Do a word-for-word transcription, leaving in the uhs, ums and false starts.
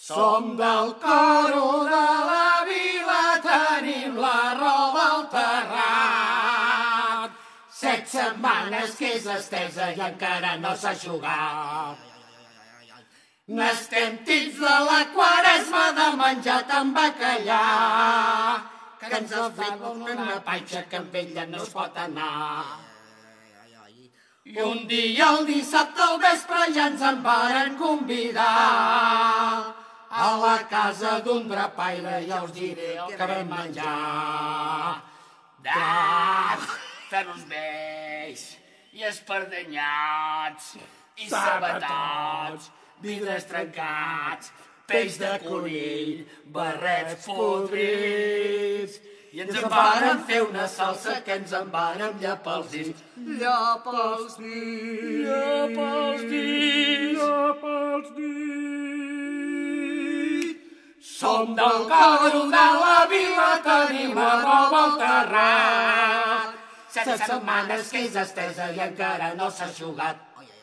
Som del coro de la vila, tenim la roba al terrat. Set setmanes que és estesa i encara no s'ha jugat. N'estem tips de la quaresma de menjar tan bacallà, que ens ha fet una panxa que amb ella no es pot anar. I un dia, el dissabte al vespre, ja ens en varen convidar a la casa d'un drapaire, ja us diré el que vam menjar. Da, ferros vells, i espardenyats, i sabatats, vidres trencats, peix de conill, barrets podrits. I ens en varen fer una salsa que ens en vàrem llepar els dits. Llapa els dits, Llapa els dits, llapa els dits. Som del coro de la vila, tenim la roba al terrat. Set setmanes que és estesa i encara no s'ha jugat.